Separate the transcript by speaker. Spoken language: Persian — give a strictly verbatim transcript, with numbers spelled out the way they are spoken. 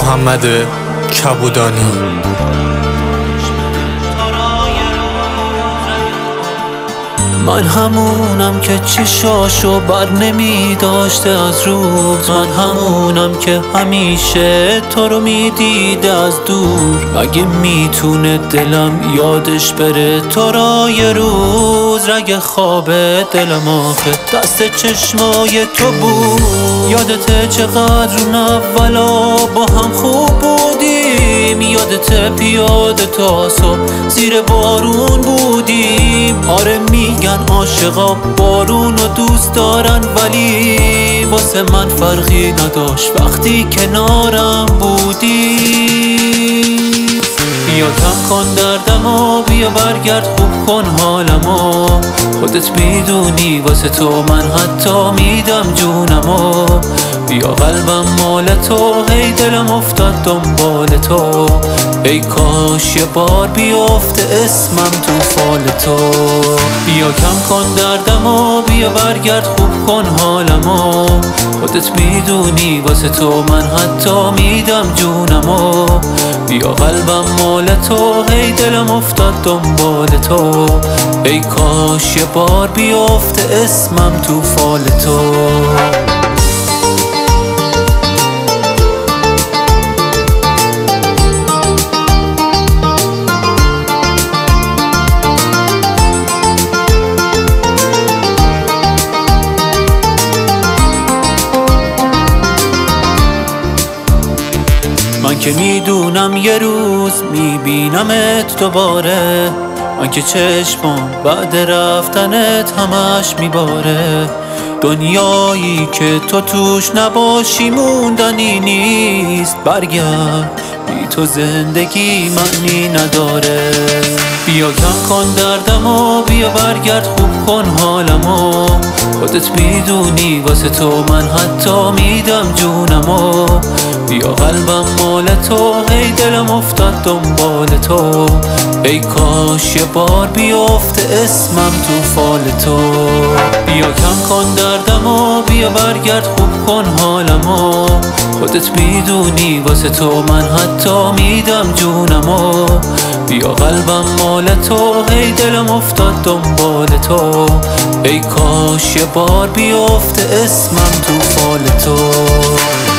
Speaker 1: محمد کبودانی.
Speaker 2: من همونم که چشاشو بر نمی داشته از روز، من همونم که همیشه تو رو می دیده از دور. اگه میتونه دلم یادش بره تو را یه روز، رگ خواب دلم آخه دست چشمای تو بود. یادته چقدر اون اولا با هم خوب بودیم، یادته پیاده تا صبح زیر بارون بودیم. آره میگن عاشقا بارون رو دوست دارن، ولی واسه من فرقی نداشت وقتی کنارم بودی. بیا کم کن دردمو، بیا برگرد خوب کن حالمو. خودت میدونی واسه تو من حتی میدم جونمو. بیا قلبم مال تو، هی دلم افتاد دنبال تو. ای کاش یه بار بیافته اسمم تو فال تو. بیا کم کن دردمو، بیا برگرد خوب کن حالمو. خودت میدونی واسه تو من حتی میدم جونمو. بیا قلبم مال تو، هی دلم افتاد دنبال تو. ای کاش یه بار بیافته اسمم تو فال تو. من که میدونم یه روز میبینمت دوباره، من که چشمم بعد رفتنت همش میباره. دنیایی که تو توش نباشی موندنی نیست، برگرد بی تو زندگی معنی نداره. بیا کم کن دردمو، بیا برگرد خوب کن حالمو. خودت میدونی واسه تو من حتی میدم جونمو. بیا قلبم مال تو، هی دلم افتاد دنبال تو. ای کاش یه بار بیافته اسمم تو فال تو. بیا کم کن دردمو، بیا برگرد خوب کن حالمو. خودت میدونی واسه تو من حتی میدم جونمو. بیا قلبم مال تو، هی دلم افتاد دنبال تو. ای کاش یه بار بیافته اسمم تو فال تو.